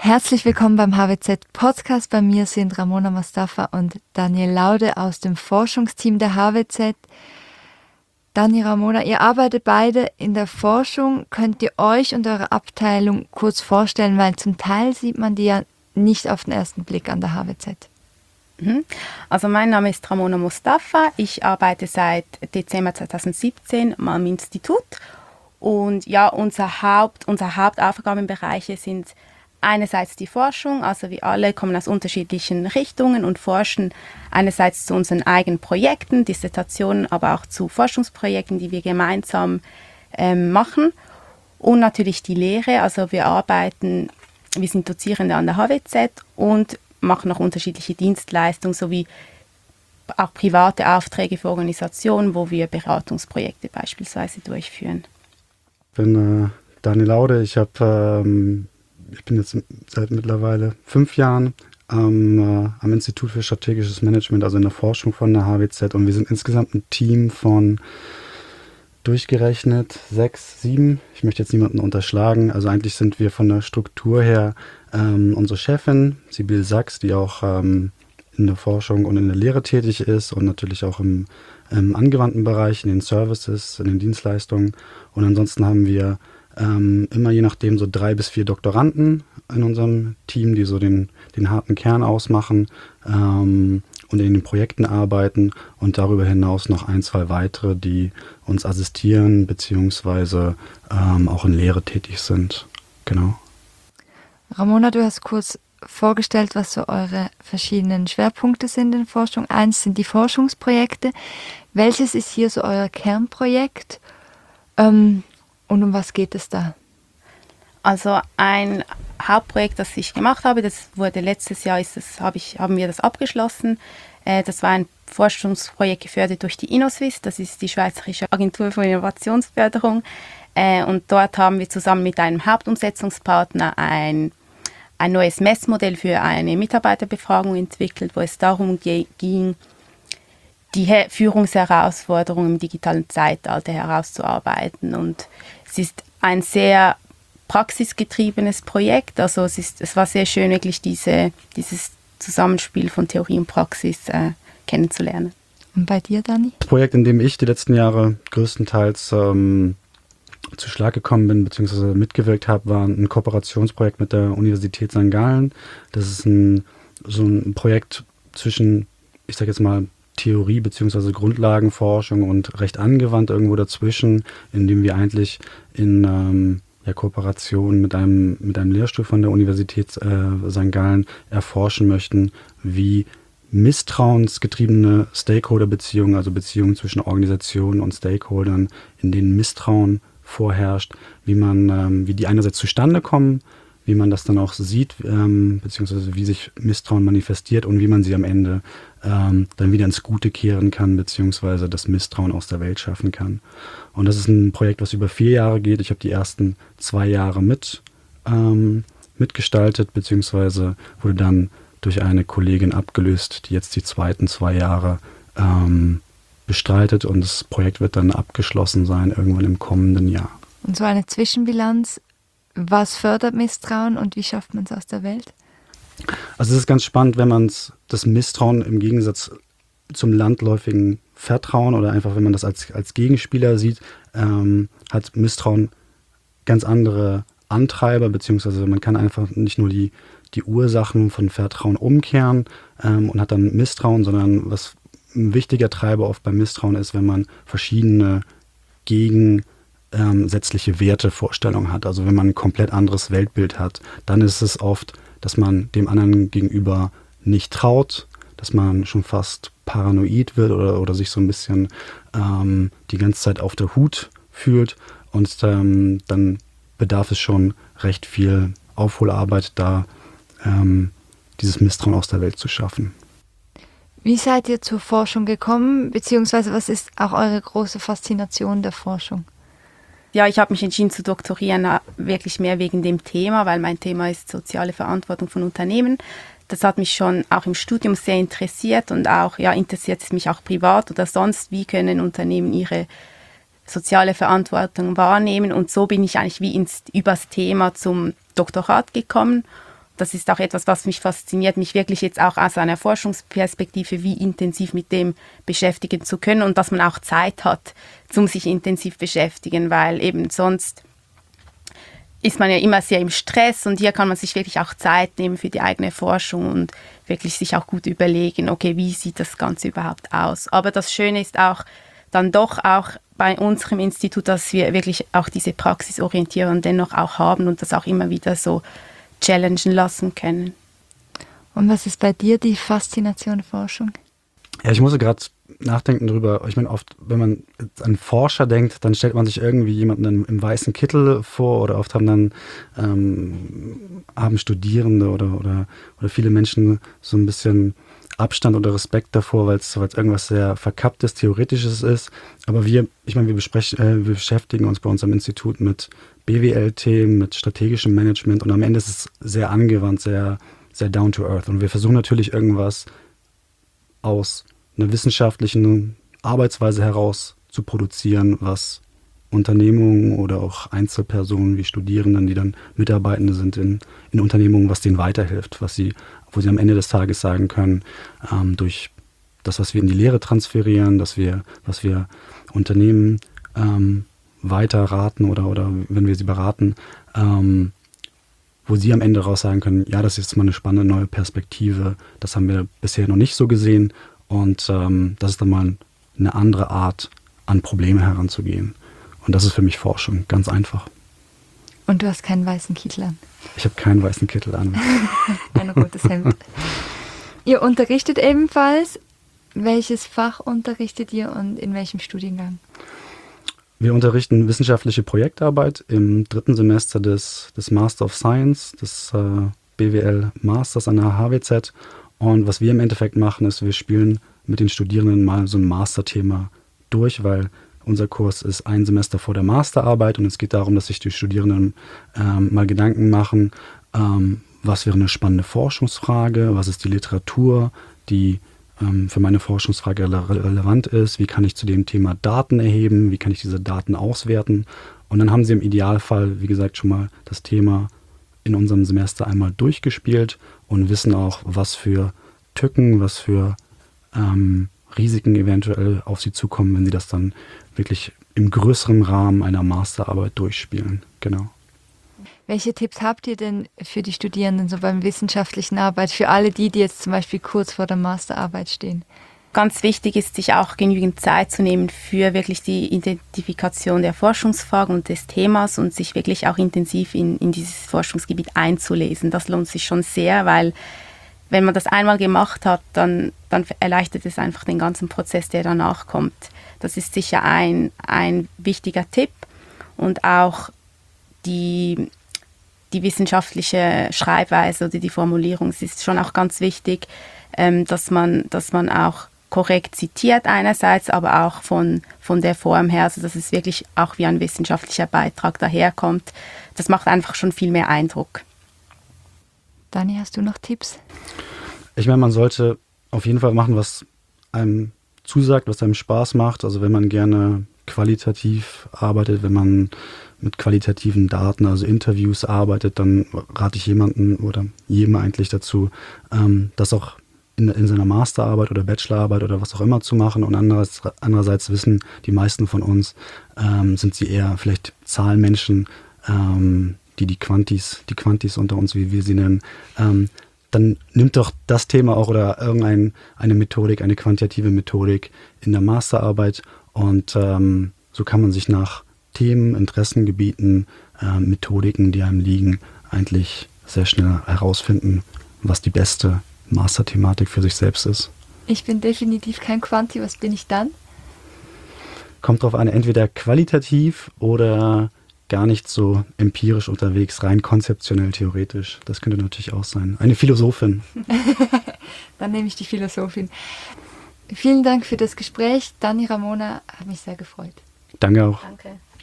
Herzlich willkommen beim HWZ Podcast. Bei mir sind Ramona Mostafa und Daniel Laude aus dem Forschungsteam der HWZ. Dani, Ramona, ihr arbeitet beide in der Forschung. Könnt ihr euch und eure Abteilung kurz vorstellen, weil zum Teil sieht man die ja nicht auf den ersten Blick an der HWZ. Also mein Name ist Ramona Mostafa. Ich arbeite seit Dezember 2017 am Institut. Und ja, unsere Hauptaufgabenbereiche sind einerseits die Forschung, also wir alle kommen aus unterschiedlichen Richtungen und forschen einerseits zu unseren eigenen Projekten, Dissertationen, aber auch zu Forschungsprojekten, die wir gemeinsam machen. Und natürlich die Lehre, also wir sind Dozierende an der HWZ und machen noch unterschiedliche Dienstleistungen sowie auch private Aufträge für Organisationen, wo wir Beratungsprojekte beispielsweise durchführen. Ich bin Daniel Laude, ich bin jetzt seit mittlerweile 5 Jahren am Institut für strategisches Management, also in der Forschung von der HWZ, und wir sind insgesamt ein Team von durchgerechnet 6, 7. Ich möchte jetzt niemanden unterschlagen, also eigentlich sind wir von der Struktur her unsere Chefin, Sibyl Sachs, die auch in der Forschung und in der Lehre tätig ist und natürlich auch im angewandten Bereich, in den Services, in den Dienstleistungen, und ansonsten haben wir immer je nachdem so 3 bis 4 Doktoranden in unserem Team, die so den harten Kern ausmachen und in den Projekten arbeiten, und darüber hinaus noch 1, 2 weitere, die uns assistieren beziehungsweise auch in Lehre tätig sind. Genau. Ramona, du hast kurz vorgestellt, was so eure verschiedenen Schwerpunkte sind in Forschung. 1 sind die Forschungsprojekte. Welches ist hier so euer Kernprojekt? Und um was geht es da? Also ein Hauptprojekt, das ich gemacht habe, das wurde letztes Jahr, haben wir das abgeschlossen. Das war ein Forschungsprojekt gefördert durch die Innoswiss, das ist die Schweizerische Agentur für Innovationsförderung. Und dort haben wir zusammen mit einem Hauptumsetzungspartner ein neues Messmodell für eine Mitarbeiterbefragung entwickelt, wo es darum ging, die Führungsherausforderungen im digitalen Zeitalter herauszuarbeiten. Und es ist ein sehr praxisgetriebenes Projekt. Also es war sehr schön, wirklich dieses Zusammenspiel von Theorie und Praxis kennenzulernen. Und bei dir, Dani? Das Projekt, in dem ich die letzten Jahre größtenteils zu Schlag gekommen bin bzw. mitgewirkt habe, war ein Kooperationsprojekt mit der Universität St. Gallen. Das ist so ein Projekt zwischen, ich sage jetzt mal, Theorie bzw. Grundlagenforschung und recht angewandt irgendwo dazwischen, in dem wir eigentlich in Kooperation mit einem Lehrstuhl von der Universität St. Gallen erforschen möchten, wie misstrauensgetriebene Stakeholder-Beziehungen, also Beziehungen zwischen Organisationen und Stakeholdern, in denen Misstrauen vorherrscht, wie die einerseits zustande kommen, wie man das dann auch sieht, beziehungsweise wie sich Misstrauen manifestiert und wie man sie am Ende dann wieder ins Gute kehren kann, beziehungsweise das Misstrauen aus der Welt schaffen kann. Und das ist ein Projekt, was über 4 Jahre geht. Ich habe die ersten 2 Jahre mitgestaltet, beziehungsweise wurde dann durch eine Kollegin abgelöst, die jetzt die zweiten 2 Jahre bestreitet, und das Projekt wird dann abgeschlossen sein, irgendwann im kommenden Jahr. Und so eine Zwischenbilanz, was fördert Misstrauen und wie schafft man es aus der Welt? Also es ist ganz spannend, wenn man das Misstrauen im Gegensatz zum landläufigen Vertrauen oder einfach, wenn man das als Gegenspieler sieht, hat Misstrauen ganz andere Antreiber, beziehungsweise man kann einfach nicht nur die Ursachen von Vertrauen umkehren und hat dann Misstrauen, sondern was ein wichtiger Treiber oft beim Misstrauen ist, wenn man verschiedene gegensätzliche Wertevorstellungen hat. Also wenn man ein komplett anderes Weltbild hat, dann ist es oft, dass man dem anderen gegenüber nicht traut, dass man schon fast paranoid wird oder sich so ein bisschen die ganze Zeit auf der Hut fühlt, und dann bedarf es schon recht viel Aufholarbeit, da dieses Misstrauen aus der Welt zu schaffen. Wie seid ihr zur Forschung gekommen, beziehungsweise was ist auch eure große Faszination der Forschung? Ja, ich habe mich entschieden zu doktorieren, wirklich mehr wegen dem Thema, weil mein Thema ist soziale Verantwortung von Unternehmen. Das hat mich schon auch im Studium sehr interessiert und auch interessiert es mich auch privat oder sonst, wie können Unternehmen ihre soziale Verantwortung wahrnehmen. Und so bin ich eigentlich übers Thema zum Doktorat gekommen. das ist auch etwas, was mich fasziniert, mich wirklich jetzt auch aus einer Forschungsperspektive wie intensiv mit dem beschäftigen zu können und dass man auch Zeit hat, um sich intensiv beschäftigen, weil eben sonst ist man ja immer sehr im Stress und hier kann man sich wirklich auch Zeit nehmen für die eigene Forschung und wirklich sich auch gut überlegen, okay, wie sieht das Ganze überhaupt aus. Aber das Schöne ist auch dann doch auch bei unserem Institut, dass wir wirklich auch diese Praxisorientierung dennoch auch haben und das auch immer wieder so challengen lassen können. Und was ist bei dir die Faszination der Forschung? Ja, ich musste gerade nachdenken drüber. Ich meine, oft, wenn man an Forscher denkt, dann stellt man sich irgendwie jemanden im weißen Kittel vor oder oft haben Studierende oder viele Menschen so ein bisschen Abstand oder Respekt davor, weil es irgendwas sehr Verkapptes, Theoretisches ist. Aber wir beschäftigen uns bei uns am Institut mit BWL-Themen, mit strategischem Management und am Ende ist es sehr angewandt, sehr, sehr down to earth. Und wir versuchen natürlich irgendwas aus einer wissenschaftlichen Arbeitsweise heraus zu produzieren, was Unternehmungen oder auch Einzelpersonen wie Studierenden, die dann Mitarbeitende sind in Unternehmungen, was denen weiterhilft, wo sie am Ende des Tages sagen können, durch das, was wir in die Lehre transferieren, was wir Unternehmen weiter raten oder wenn wir sie beraten, wo sie am Ende raus sagen können, ja, das ist jetzt mal eine spannende neue Perspektive, das haben wir bisher noch nicht so gesehen und das ist dann mal eine andere Art, an Probleme heranzugehen. Und das ist für mich Forschung, ganz einfach. Und du hast keinen weißen Kittel an? Ich habe keinen weißen Kittel an. Ein rotes Hemd. Ihr unterrichtet ebenfalls. Welches Fach unterrichtet ihr und in welchem Studiengang? Wir unterrichten wissenschaftliche Projektarbeit im 3. Semester des Master of Science, des BWL Masters an der HWZ. Und was wir im Endeffekt machen, ist, wir spielen mit den Studierenden mal so ein Masterthema durch, weil unser Kurs ist ein Semester vor der Masterarbeit und es geht darum, dass sich die Studierenden mal Gedanken machen, was wäre eine spannende Forschungsfrage, was ist die Literatur, die für meine Forschungsfrage relevant ist, wie kann ich zu dem Thema Daten erheben, wie kann ich diese Daten auswerten. Und dann haben sie im Idealfall, wie gesagt, schon mal das Thema in unserem Semester einmal durchgespielt und wissen auch, was für Tücken, was für Risiken eventuell auf sie zukommen, wenn sie das dann wirklich im größeren Rahmen einer Masterarbeit durchspielen. Genau. Welche Tipps habt ihr denn für die Studierenden so beim wissenschaftlichen Arbeit, für alle die jetzt zum Beispiel kurz vor der Masterarbeit stehen? Ganz wichtig ist, sich auch genügend Zeit zu nehmen für wirklich die Identifikation der Forschungsfragen und des Themas und sich wirklich auch intensiv in dieses Forschungsgebiet einzulesen. Das lohnt sich schon sehr, weil wenn man das einmal gemacht hat, dann erleichtert es einfach den ganzen Prozess, der danach kommt. Das ist sicher ein wichtiger Tipp und auch die wissenschaftliche Schreibweise oder die Formulierung, es ist schon auch ganz wichtig, dass man auch korrekt zitiert einerseits, aber auch von der Form her, also dass es wirklich auch wie ein wissenschaftlicher Beitrag daherkommt. Das macht einfach schon viel mehr Eindruck. Dani, hast du noch Tipps? Ich meine, man sollte auf jeden Fall machen, was einem zusagt, was einem Spaß macht. Also wenn man gerne qualitativ arbeitet, wenn man mit qualitativen Daten, also Interviews arbeitet, dann rate ich jemanden oder jedem eigentlich dazu, das auch in seiner Masterarbeit oder Bachelorarbeit oder was auch immer zu machen. Und andererseits wissen die meisten von uns, sind sie eher vielleicht Zahlenmenschen, die Quantis unter uns, wie wir sie nennen, dann nimmt doch das Thema auch oder irgendeine Methodik, eine quantitative Methodik in der Masterarbeit und so kann man sich nach Themen, Interessengebieten, Methodiken, die einem liegen, eigentlich sehr schnell herausfinden, was die beste Masterthematik für sich selbst ist. Ich bin definitiv kein Quanti, was bin ich dann? Kommt drauf an, entweder qualitativ oder gar nicht so empirisch unterwegs, rein konzeptionell, theoretisch. Das könnte natürlich auch sein. Eine Philosophin. Dann nehme ich die Philosophin. Vielen Dank für das Gespräch. Dani, Ramona, hat mich sehr gefreut. Danke auch. Danke.